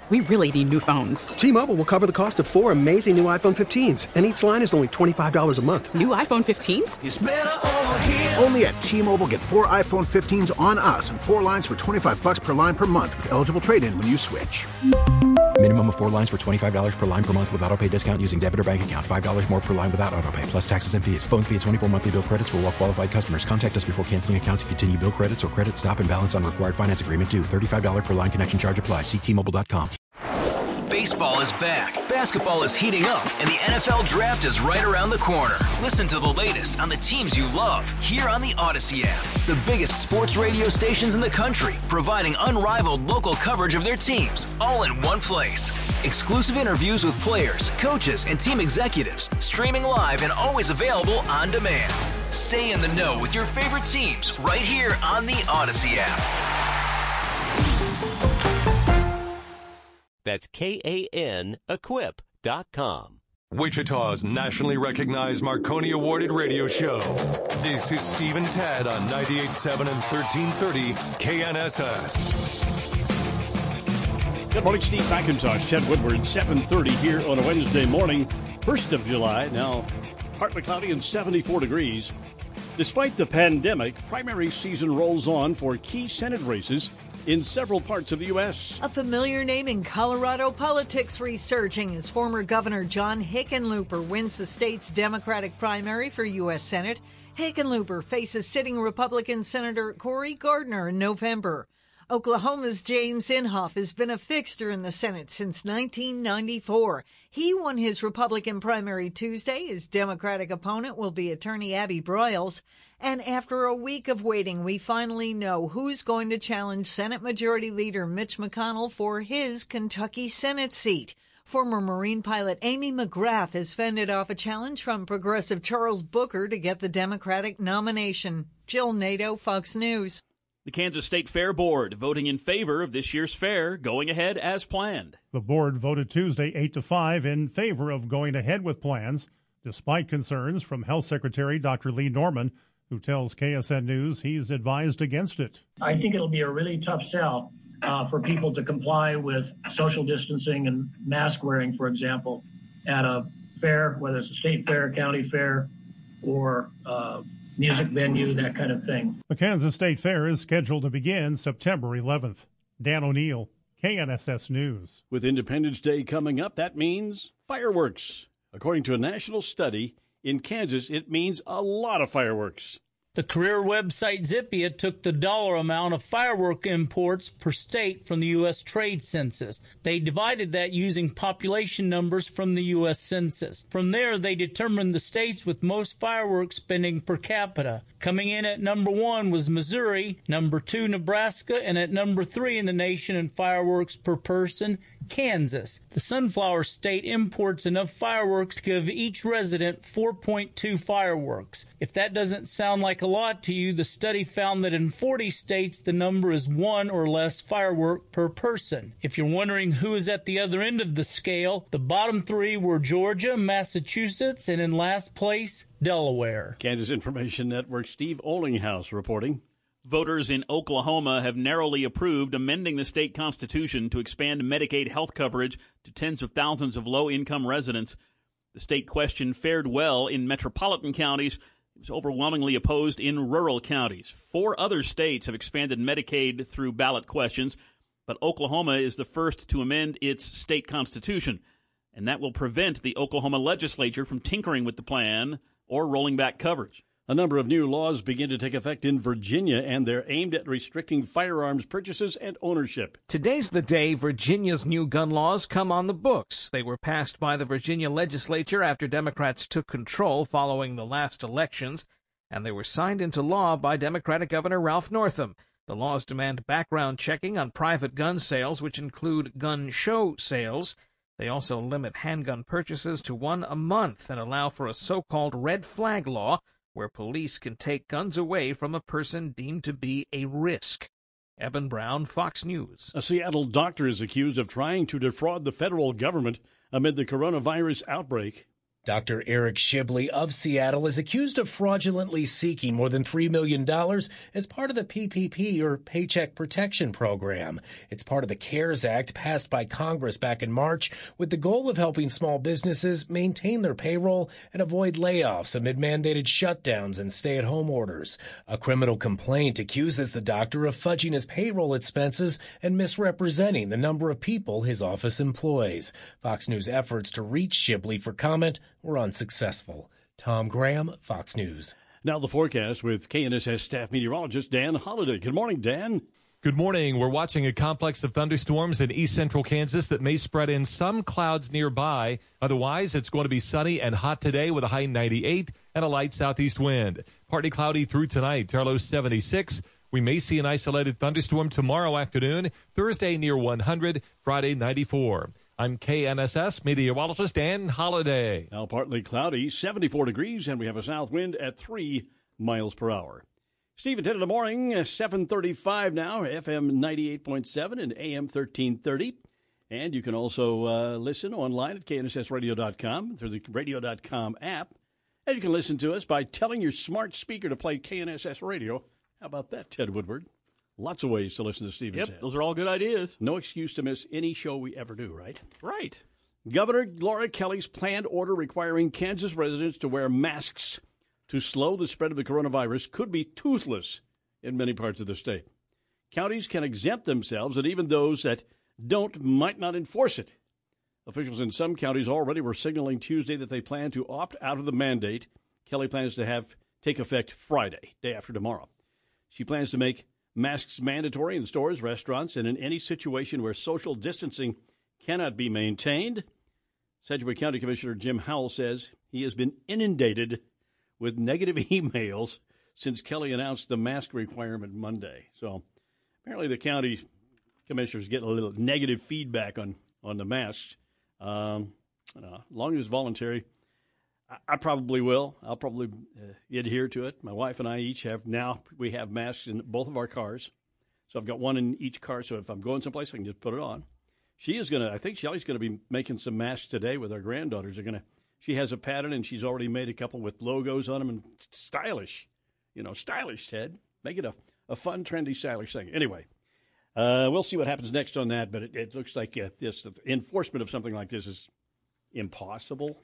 We really need new phones. T-Mobile will cover the cost of 4 amazing new iPhone 15s, and each line is only $25 a month. New iPhone 15s? It's better over here. Only at T-Mobile, get 4 iPhone 15s on us and 4 lines for $25 per line per month with eligible trade-in when you switch. Minimum of 4 lines for $25 per line per month with autopay discount using debit or bank account. $5 more per line without autopay, plus taxes and fees. Phone fee at 24 monthly bill credits for well-qualified customers. Contact us before canceling account to continue bill credits or credit stop and balance on required finance agreement due. $35 per line connection charge applies. See T-Mobile.com. Baseball is back, basketball is heating up, and the NFL Draft is right around the corner. Listen to the latest on the teams you love here on the Odyssey app. The biggest sports radio stations in the country, providing unrivaled local coverage of their teams, all in one place. Exclusive interviews with players, coaches, and team executives, streaming live and always available on demand. Stay in the know with your favorite teams right here on the Odyssey app. That's KANEquip.com. Wichita's nationally recognized Marconi Awarded radio show. This is Steve and Tad on 98.7 and 1330 KNSS. Good morning, Steve McIntosh, Ted Woodward, 7:30 here on a Wednesday morning, 1st of July, now partly cloudy and 74 degrees. Despite the pandemic, primary season rolls on for key Senate races in several parts of the U.S. A familiar name in Colorado politics resurging as former Governor John Hickenlooper wins the state's Democratic primary for U.S. Senate. Hickenlooper faces sitting Republican Senator Cory Gardner in November. Oklahoma's James Inhofe has been a fixture in the Senate since 1994. He won his Republican primary Tuesday. His Democratic opponent will be attorney Abby Broyles. And after a week of waiting, we finally know who's going to challenge Senate Majority Leader Mitch McConnell for his Kentucky Senate seat. Former Marine pilot Amy McGrath has fended off a challenge from progressive Charles Booker to get the Democratic nomination. Jill Nato, Fox News. The Kansas State Fair Board voting in favor of this year's fair, going ahead as planned. The board voted Tuesday 8-5 in favor of going ahead with plans, despite concerns from Health Secretary Dr. Lee Norman, who tells KSN News he's advised against it. I think it'll be a really tough sell for people to comply with social distancing and mask wearing, for example, at a fair, whether it's a state fair, county fair, or music venue, that kind of thing. The Kansas State Fair is scheduled to begin September 11th. Dan O'Neill, KNSS News. With Independence Day coming up, that means fireworks. According to a national study, in Kansas, it means a lot of fireworks. The career website Zippia took the dollar amount of firework imports per state from the U.S. Trade Census. They divided that using population numbers from the U.S. Census. From there, they determined the states with most fireworks spending per capita. Coming in at number 1 was Missouri, number 2 Nebraska, and at number 3 in the nation in fireworks per person, Kansas. The Sunflower State imports enough fireworks to give each resident 4.2 fireworks. If that doesn't sound like a lot to you, the study found that in 40 states the number is 1 or less firework per person. If you're wondering who is at the other end of the scale, the bottom 3 were Georgia, Massachusetts, and in last place, Delaware. Kansas Information Network Steve Ollinghouse reporting. Voters in Oklahoma have narrowly approved amending the state constitution to expand Medicaid health coverage to tens of thousands of low-income residents. The state question fared well in metropolitan counties. It was overwhelmingly opposed in rural counties. 4 other states have expanded Medicaid through ballot questions, but Oklahoma is the first to amend its state constitution, and that will prevent the Oklahoma legislature from tinkering with the plan or rolling back coverage. A number of new laws begin to take effect in Virginia, and they're aimed at restricting firearms purchases and ownership. Today's the day Virginia's new gun laws come on the books. They were passed by the Virginia legislature after Democrats took control following the last elections, and they were signed into law by Democratic Governor Ralph Northam. The laws demand background checking on private gun sales, which include gun show sales. They also limit handgun purchases to 1 a month and allow for a so-called red flag law, where police can take guns away from a person deemed to be a risk. Eben Brown, Fox News. A Seattle doctor is accused of trying to defraud the federal government amid the coronavirus outbreak. Dr. Eric Shibley of Seattle is accused of fraudulently seeking more than $3 million as part of the PPP, or Paycheck Protection Program. It's part of the CARES Act passed by Congress back in March with the goal of helping small businesses maintain their payroll and avoid layoffs amid mandated shutdowns and stay-at-home orders. A criminal complaint accuses the doctor of fudging his payroll expenses and misrepresenting the number of people his office employs. Fox News efforts to reach Shibley for comment were unsuccessful. Tom Graham, Fox News. Now the forecast with KNSS staff meteorologist Dan Holliday. Good morning, Dan. Good morning. We're watching a complex of thunderstorms in east central Kansas that may spread in some clouds nearby. Otherwise, it's going to be sunny and hot today with a high 98 and a light southeast wind. Partly cloudy through tonight, low 76. We may see an isolated thunderstorm tomorrow afternoon, Thursday near 100, Friday 94. I'm KNSS meteorologist Dan Holliday. Now partly cloudy, 74 degrees, and we have a south wind at 3 miles per hour. Stephen 10 in the morning, 7:35 now, FM 98.7 and AM 1330. And you can also listen online at knssradio.com through the radio.com app. And you can listen to us by telling your smart speaker to play KNSS Radio. How about that, Ted Woodward? Lots of ways to listen to Stephen. Yep, those are all good ideas. No excuse to miss any show we ever do, right? Right. Governor Laura Kelly's planned order requiring Kansas residents to wear masks to slow the spread of the coronavirus could be toothless in many parts of the state. Counties can exempt themselves, and even those that don't might not enforce it. Officials in some counties already were signaling Tuesday that they plan to opt out of the mandate Kelly plans to have take effect Friday, day after tomorrow. She plans to make masks mandatory in stores, restaurants, and in any situation where social distancing cannot be maintained. Sedgwick County Commissioner Jim Howell says he has been inundated with negative emails since Kelly announced the mask requirement Monday. So apparently the county commissioners get a little negative feedback on the masks. As long as it's voluntary, I probably will. I'll probably adhere to it. My wife and I each have masks in both of our cars. So I've got one in each car. So if I'm going someplace, I can just put it on. I think Shelly's going to be making some masks today with our granddaughters. She has a pattern, and she's already made a couple with logos on them and stylish. Stylish, Ted. Make it a fun, trendy, stylish thing. Anyway, we'll see what happens next on that. But it looks like the enforcement of something like this is impossible.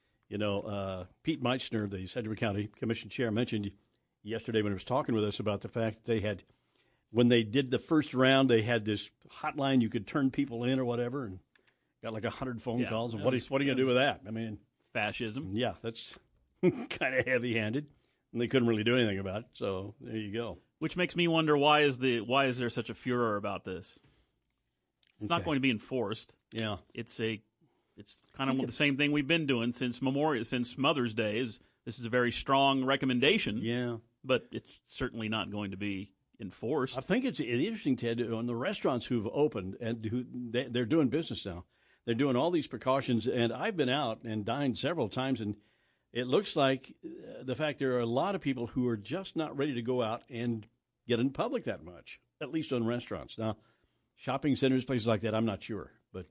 Pete Meitzner, the Sedgwick County Commission chair, mentioned yesterday when he was talking with us about the fact that when they did the first round, they had this hotline you could turn people in or whatever, and got like 100 phone calls. And what are you going to do with that? I mean, fascism. Yeah, that's kind of heavy-handed, and they couldn't really do anything about it. So there you go. Which makes me wonder why is there such a furor about this? It's not going to be enforced. Yeah, It's kind of the same thing we've been doing since Mother's Day. This is a very strong recommendation. Yeah, but it's certainly not going to be enforced. I think it's interesting, Ted, on the restaurants who've opened and they're doing business now. They're doing all these precautions, and I've been out and dined several times, and it looks like the fact there are a lot of people who are just not ready to go out and get in public that much, at least on restaurants. Now, shopping centers, places like that, I'm not sure, but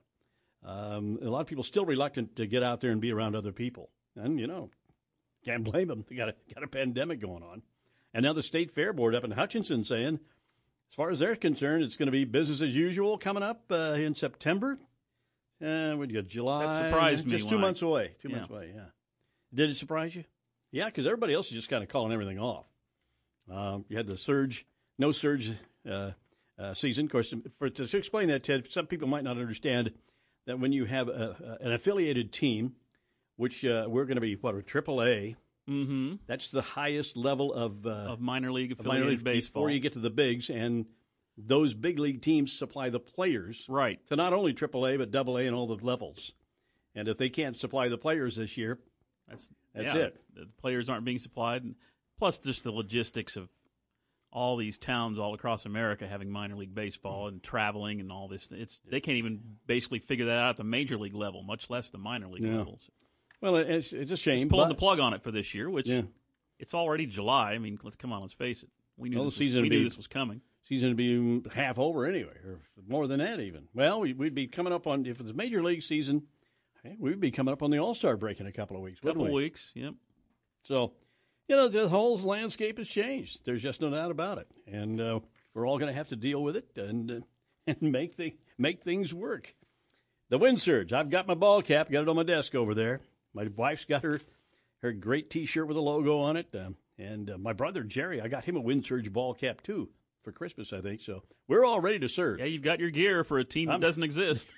a lot of people still reluctant to get out there and be around other people. And, can't blame them. They got a pandemic going on. And now the State Fair Board up in Hutchinson saying, as far as they're concerned, it's going to be business as usual coming up in September. We'd got July. That surprised me. Just 2 months away. 2 months away, yeah. Did it surprise you? Yeah, because everybody else is just kind of calling everything off. You had the no surge season. Of course, to explain that, Ted, some people might not understand that when you have an affiliated team, which we're going to be, a AAA, mm-hmm. That's the highest level of minor league affiliated baseball. Before you get to the bigs, and those big league teams supply the players to not only AAA, but AA and all the levels. And if they can't supply the players this year, that's it. The players aren't being supplied. And plus, just the logistics of all these towns all across America having minor league baseball and traveling and all this. They can't even basically figure that out at the major league level, much less the minor league levels. Well, it's a shame. Just pulling the plug on it for this year, which it's already July. I mean, let's face it. We knew this was coming. Season would be half over anyway, or more than that even. Well, we'd be coming up on, if it's major league season, we'd be coming up on the All-Star break in a couple of weeks, wouldn't we? Couple weeks, yep. So, the whole landscape has changed. There's just no doubt about it. And we're all going to have to deal with it and make things work. The wind surge. I've got my ball cap, got it on my desk over there. My wife's got her great T-shirt with a logo on it. And my brother, Jerry, I got him a wind surge ball cap, too, for Christmas, I think. So we're all ready to surge. Yeah, you've got your gear for a team that doesn't exist.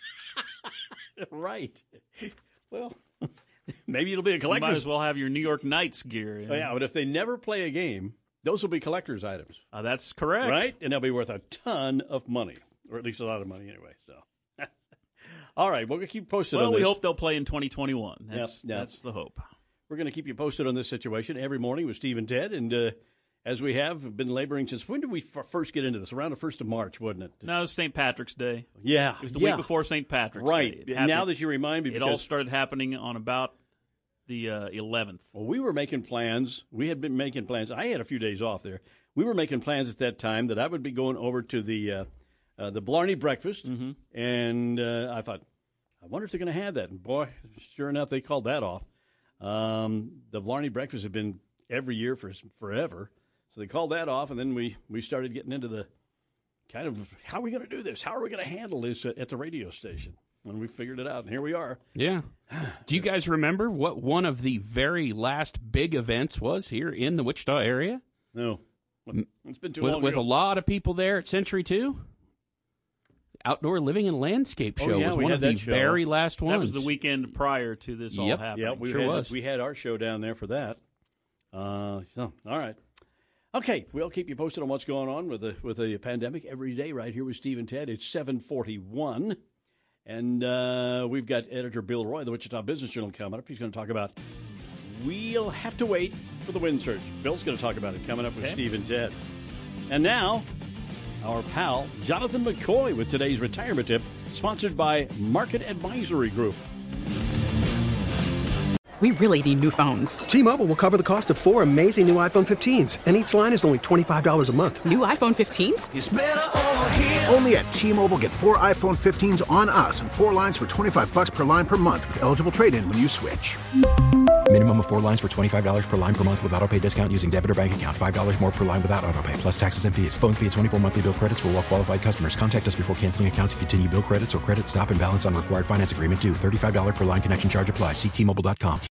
Right. Well, maybe it'll be a collector's. You might as well have your New York Knights gear. Oh, yeah, but if they never play a game, those will be collector's items. That's correct. Right? And they'll be worth a ton of money, or at least a lot of money anyway. So, all right, we'll keep posted on this. Well, we hope they'll play in 2021. That's the hope. We're going to keep you posted on this situation every morning with Steve and Ted. And as we have been laboring since, when did we first get into this? Around the 1st of March, wasn't it? No, it was St. Patrick's Day. Yeah. It was the week before St. Patrick's Day. Right. Now that you remind me. It all started happening on about the 11th. Well, we were making plans. We had been making plans. I had a few days off there. We were making plans at that time that I would be going over to the Blarney Breakfast. Mm-hmm. And I thought, I wonder if they're going to have that. And boy, sure enough, they called that off. The Blarney Breakfast had been every year for forever. So they called that off, and then we started getting into the kind of, how are we going to do this? How are we going to handle this at the radio station? And we figured it out, and here we are. Yeah. Do you guys remember what one of the very last big events was here in the Wichita area? No. It's been too long With ago. a lot of people there at Century 2? Outdoor Living and Landscape Show was one of the very last ones. That was the weekend prior to this all happening. Yeah, we had our show down there for that. All right. Okay, we'll keep you posted on what's going on with the pandemic every day right here with Steve and Ted. It's 7:41, and we've got editor Bill Roy, the Wichita Business Journal, coming up. He's going to talk about we'll have to wait for the wind surge. Bill's going to talk about it coming up with Steve and Ted. And now, our pal Jonathan McCoy with today's retirement tip, sponsored by Market Advisory Group. We really need new phones. T-Mobile will cover the cost of 4 amazing new iPhone 15s, and each line is only $25 a month. New iPhone 15s? It's better over here. Only at T-Mobile, get 4 iPhone 15s on us and 4 lines for $25 per line per month with eligible trade-in when you switch. Minimum of 4 lines for $25 per line per month with autopay discount using debit or bank account. $5 more per line without autopay, plus taxes and fees. Phone fee at 24 monthly bill credits for well-qualified customers. Contact us before canceling account to continue bill credits or credit stop and balance on required finance agreement due. $35 per line connection charge applies. See T-Mobile.com.